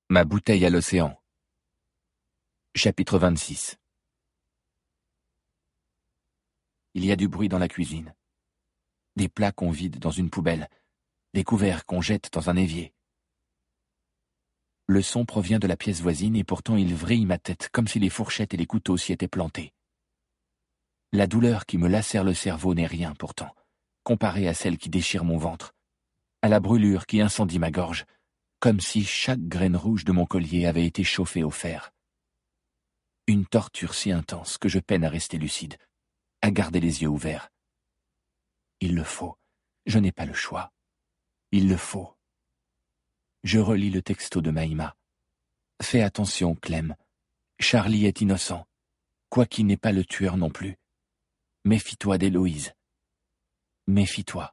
Ma bouteille à l'océan. Chapitre 26. Il y a du bruit dans la cuisine. Des plats qu'on vide dans une poubelle, des couverts qu'on jette dans un évier. Le son provient de la pièce voisine et pourtant il vrille ma tête comme si les fourchettes et les couteaux s'y étaient plantés. La douleur qui me lacère le cerveau n'est rien pourtant, comparée à celle qui déchire mon ventre, à la brûlure qui incendie ma gorge, comme si chaque graine rouge de mon collier avait été chauffée au fer. Une torture si intense que je peine à rester lucide, à garder les yeux ouverts. Il le faut, je n'ai pas le choix. Il le faut. Je relis le texto de Maïma. Fais attention, Clem. Charlie est innocent, quoiqu'il n'est pas le tueur non plus. Méfie-toi d'Héloïse. Méfie-toi.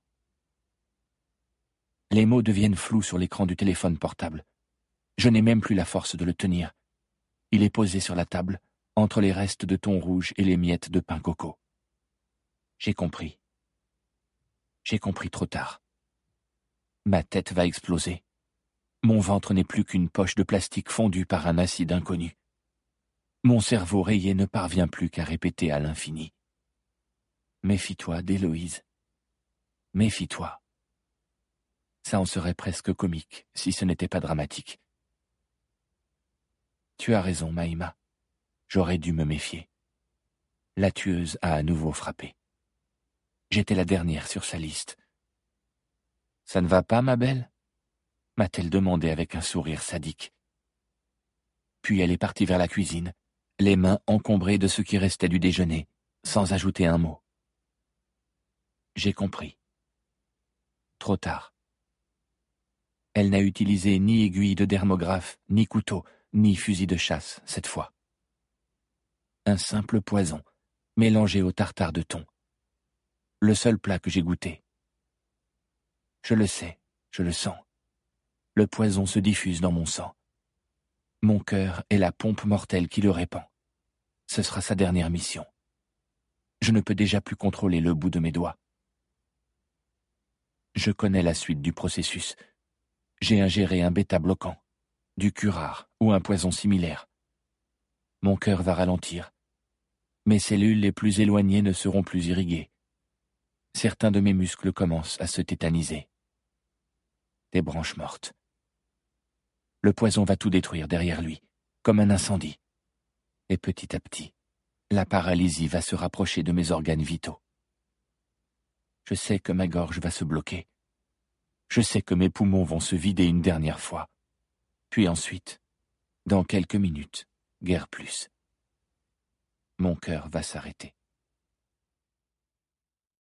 Les mots deviennent flous sur l'écran du téléphone portable. Je n'ai même plus la force de le tenir. Il est posé sur la table, entre les restes de thon rouge et les miettes de pain coco. J'ai compris. J'ai compris trop tard. Ma tête va exploser. Mon ventre n'est plus qu'une poche de plastique fondue par un acide inconnu. Mon cerveau rayé ne parvient plus qu'à répéter à l'infini. Méfie-toi d'Héloïse. Méfie-toi. Ça en serait presque comique, si ce n'était pas dramatique. Tu as raison, Maïma. J'aurais dû me méfier. La tueuse a à nouveau frappé. J'étais la dernière sur sa liste. « Ça ne va pas, ma belle ?» m'a-t-elle demandé avec un sourire sadique. Puis elle est partie vers la cuisine, les mains encombrées de ce qui restait du déjeuner, sans ajouter un mot. J'ai compris. Trop tard. Elle n'a utilisé ni aiguille de dermographe, ni couteau, ni fusil de chasse, cette fois. Un simple poison, mélangé au tartare de thon. Le seul plat que j'ai goûté. Je le sais, je le sens. Le poison se diffuse dans mon sang. Mon cœur est la pompe mortelle qui le répand. Ce sera sa dernière mission. Je ne peux déjà plus contrôler le bout de mes doigts. Je connais la suite du processus. J'ai ingéré un bêta-bloquant, du curare ou un poison similaire. Mon cœur va ralentir. Mes cellules les plus éloignées ne seront plus irriguées. Certains de mes muscles commencent à se tétaniser. Des branches mortes. Le poison va tout détruire derrière lui, comme un incendie. Et petit à petit, la paralysie va se rapprocher de mes organes vitaux. Je sais que ma gorge va se bloquer. Je sais que mes poumons vont se vider une dernière fois. Puis ensuite, dans quelques minutes, guère plus. Mon cœur va s'arrêter.